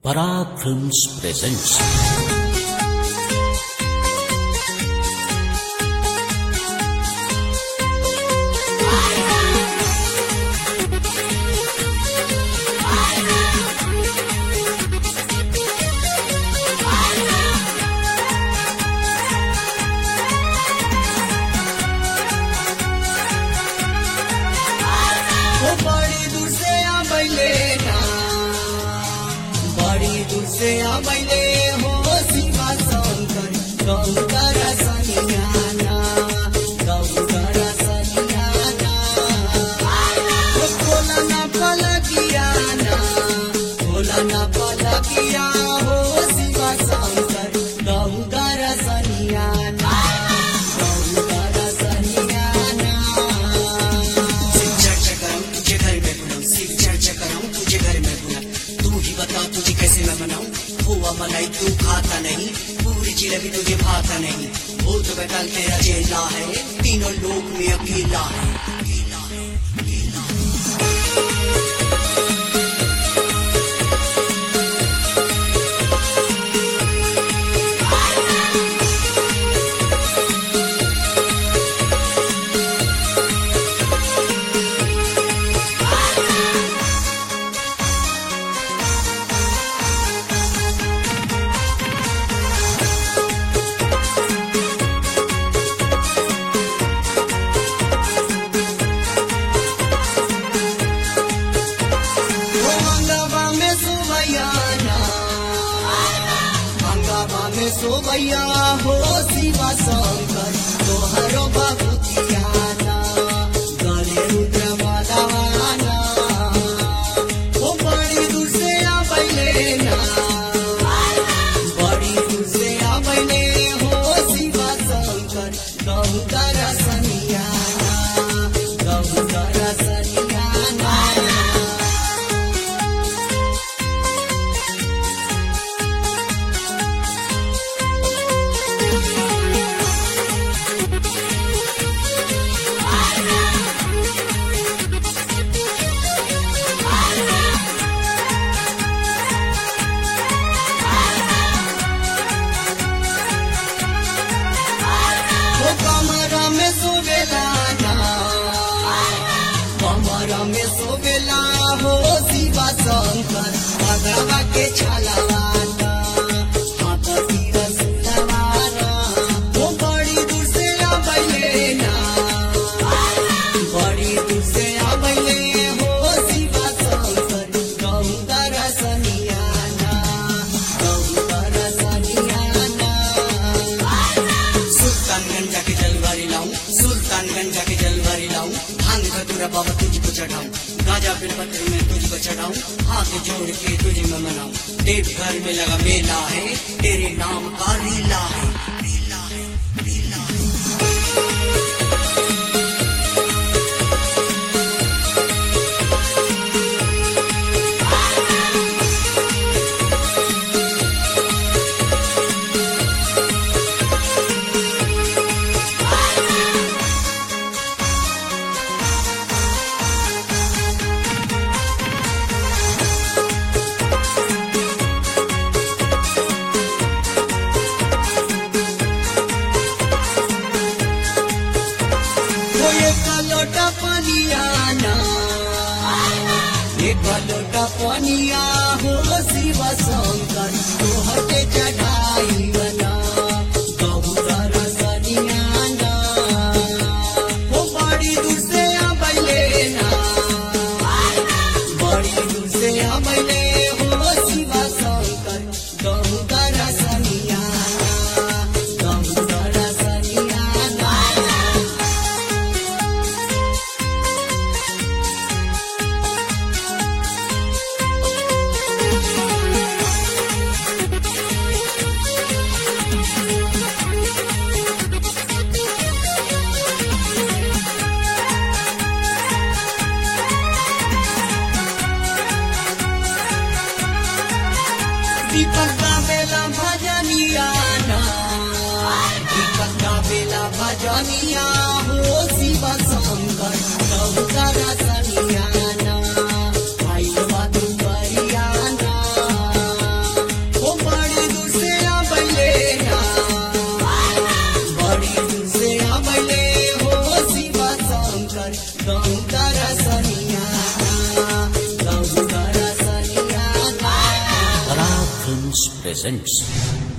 Parag Films presents मैले हो शिवा शंकर गौकर सनियाना गौकर सनियाना बोला ना पलकियाना बोला ना पलकिया हो शिवा शंकर गौकर सनियाना गौकर सनियाना शिव चर्चा कराऊं तुझे घर में बुलाऊं शिव चर्चा कराऊं तुझे घर में बुलाऊं तू ही बता तुझे कैसे मैं मनाऊं हुआ मलाई तू खाता नहीं पूरी जिलेबी तुझे भाता नहीं भूत बैठल तेरा चेला है तीनों लोक में अकेला है सोबैया हो शिवा शंकर तोहरो बाबूतियाना गले रुद्र मालावाना ओ बड़ी दूर से आबैले ना बड़ी दूर से आबैले हो शिवा शंकर गौकर सनियाना गौकर सनियाना कमरा में सोवेला हो शिवा शंकर भगवा के छलवाना हाथ तीर सुलवाना वो बड़ी दूर से आबैले ना बड़ी दूर से आबैले हो शिवा शंकर गौकर सनियाना गौकर सनियाना सुल्तानगंज जाके जलवारी लाऊं सुल्तानगंज जाके जलवारी लाऊं भांग खतूरा बाबा तुझको चढ़ाऊं गाजा बेलपत्र में तुझको चढ़ाऊं हाथ जोड़ के तुझे मैं मनाऊं देवघर में लगा मेला है तेरे नाम का लीला है लीला है लीला है एक लोटा पनिया हो शिवा शंकर तोहर के चढ़ाई बना गौकर सनियाना हो बड़ी दूर से आबैले ना बड़ी दूर से आबैले हो शिवा शंकर गौकर सनियाना गौकर सनियाना दीपक का बेला भजनियाना दीपक का बेला भजनिया हो शिवा शंकर गौकर सनियाना भाई बधु बरियाना कर सनिया लव कर सनिया Tara Films presents